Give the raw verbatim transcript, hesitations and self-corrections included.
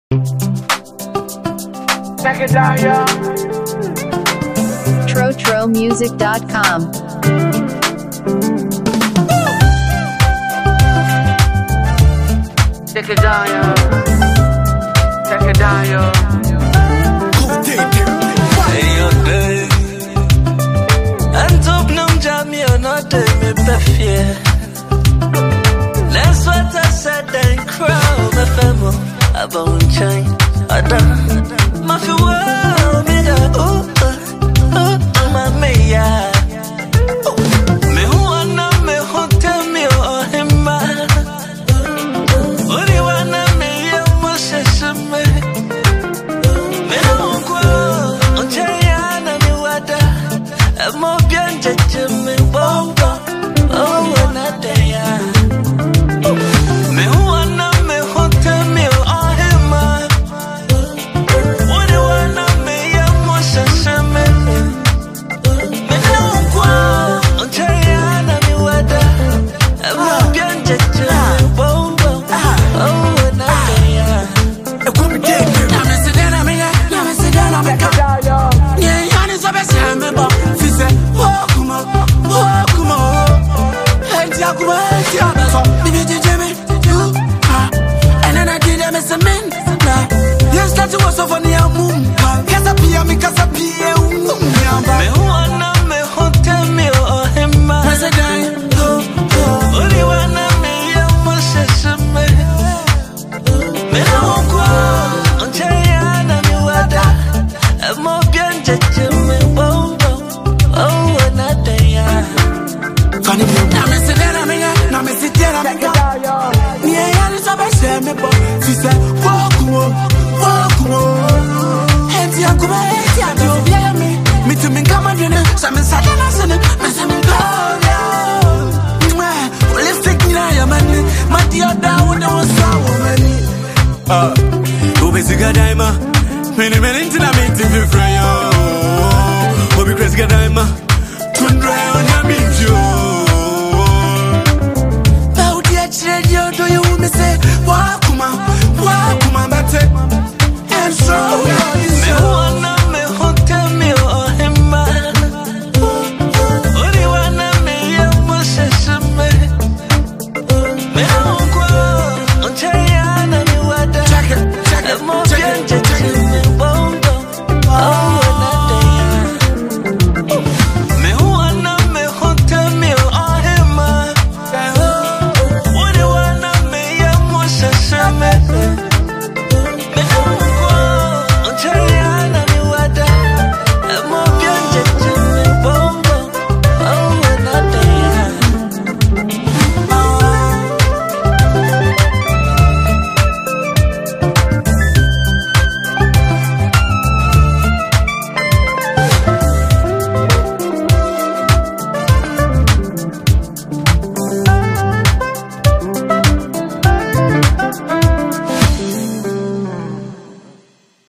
Take it down, yo. tro tro music dot com. Take it down, yo. Take it down, yo. Hey, yo, day. And top num jam me or not, me perfect. That's what I said, then crow, my family. I won't change. I done. My feel well, me da. Ooh, ooh, ooh, my me, yeah. Me who wanna me who tell me oh him man. Only wanna me ya must me. Me no go. Onchaya na mi wada. Mo bien jeje me bongo. Oh na day ya. Me who wanna me who tell me oh him man. Only wanna me ya must me. Me no go. Onchaya na mi wada. Mo bien jeje me bongo. Oh na day ya. Na me sit down, me ya. Na me sit down, me Take it come. down, yo. Yeah, yani so be say me bo. Fi say, oh kuma, oh kuma. Hey, tia kuma, tia. So me be jeje me, you ah. And then I did them as a man. Yes, that's what so funny a mum. Kasa pia mi kasa pia um. Me who wanna me who tell me oh him man. Me say die, oh oh. Only wanna me ya must me. Me no go. Onchaya na mi wada. Mo bien jeje me bongo. Oh na day ya. Funny me. Na me sit down, me ya. Na me sit down, me Take it come. down, yo. Yeah, yani so be say me bo. Fi say, oh kuma, oh kuma. Hey, tia kuma, hey, tia. You be me. Me to me come and dinner. So me sat down and say me say me go. Lipstick ni na ya mani. My dear down, there was a woman. Uh, Obi siga daima, many men into the meeting for free. Obi Chris daima, tundra on your meet you. Bao dia chile yo do you me say, wa kuma, wa kuma.